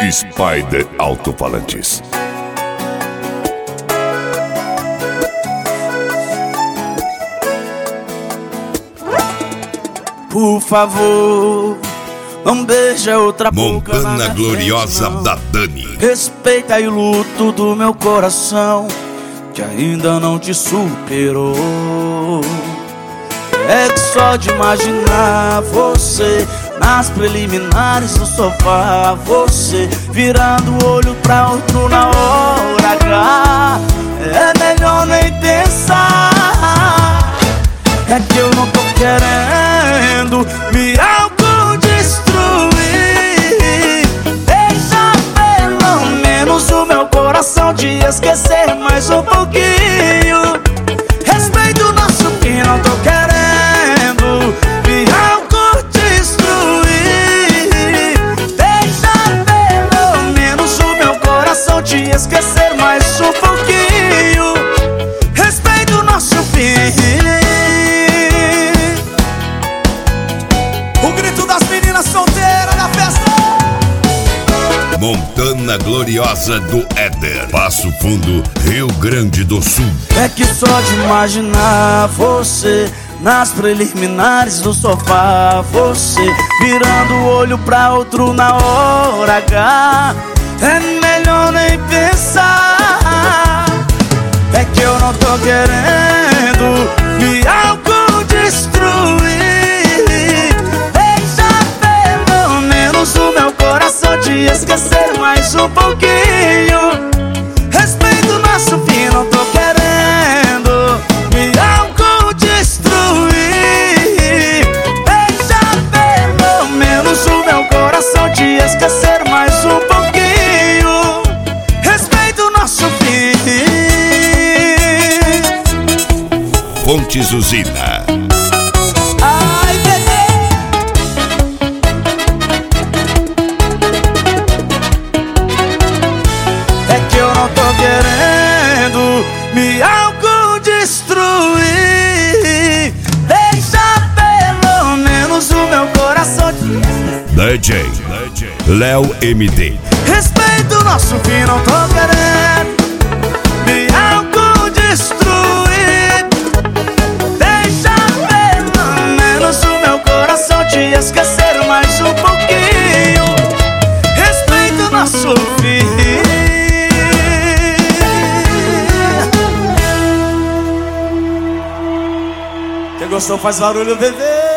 Spider Alto-Falantes. Por favor, não beija outra boca na Montana Gloriosa da Dani. Respeita aí o luto do meu coração, que ainda não te superou. É que só de imaginar você nas preliminares do sofá, você virando o olho pra outro na hora H, é melhor nem pensar. É que eu não tô querendo me autodestruir. Deixa pelo menos o meu coração te esquecer mais um pouquinho. Respeita o nosso fim, não tô querendo me autodestruir. Deixa pelo menos o meu coração te esquecer mais um pouquinho. Respeita o nosso fim. Montana Gloriosa do Éder, Passo Fundo, Rio Grande do Sul. É que só de imaginar você nas preliminares do sofá, você virando o olho pra outro na hora H, é melhor nem pensar. É que eu não tô querendo me autodestruir. Deixa pelo menos o meu coração te esquecer mais um pouquinho. Respeita o nosso fim, não tô querendo me autodestruir. Deixa pelo menos o meu coração te esquecer mais um pouquinho. Respeita o nosso fim. Fontes Usina. Ai, bebê. É que eu não tô querendo me autodestruir. Deixa pelo menos o meu coração te... DJ Léo MD. Respeita o nosso fim, não tô querendo me autodestruir. Deixa pelo menos o meu coração te esquecer mais um pouquinho. Respeita o nosso fim. Quem gostou faz barulho, bebê.